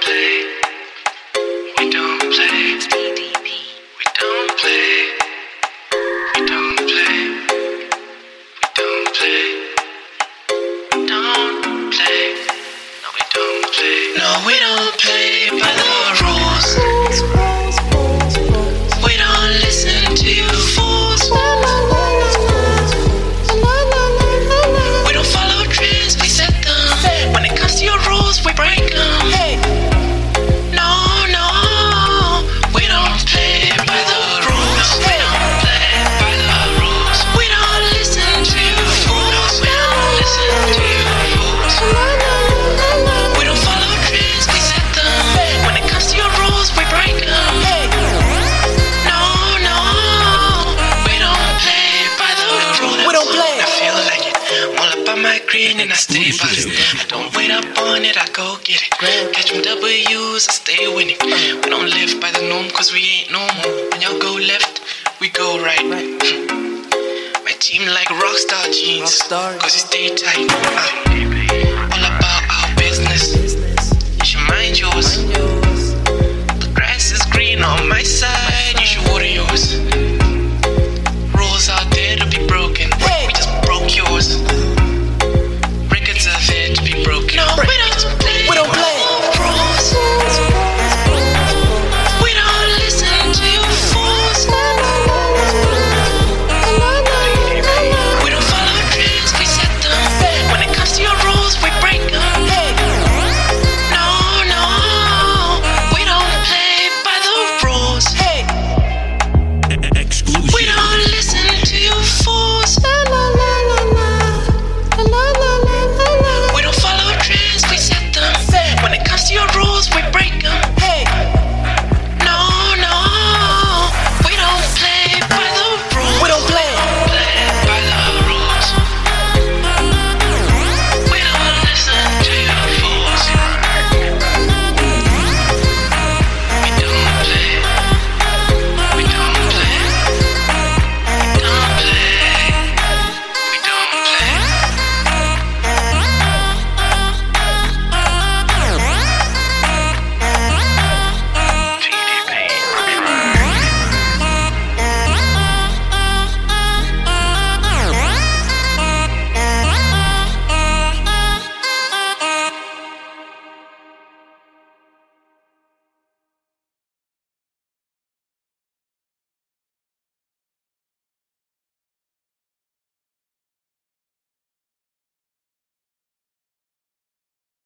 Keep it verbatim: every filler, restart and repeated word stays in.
And I stay positive. I don't wait up on it, I go get it. Catch them W's, I stay winning. We don't live by the norm, cause we ain't normal. When y'all go left, we go right. My team like rockstar jeans, cause you stay tight. uh, All about our business, you should mind yours. The grass is green on my side, you should water yours. Rules out there to be broken, we just broke yours. Are there to be broken. No,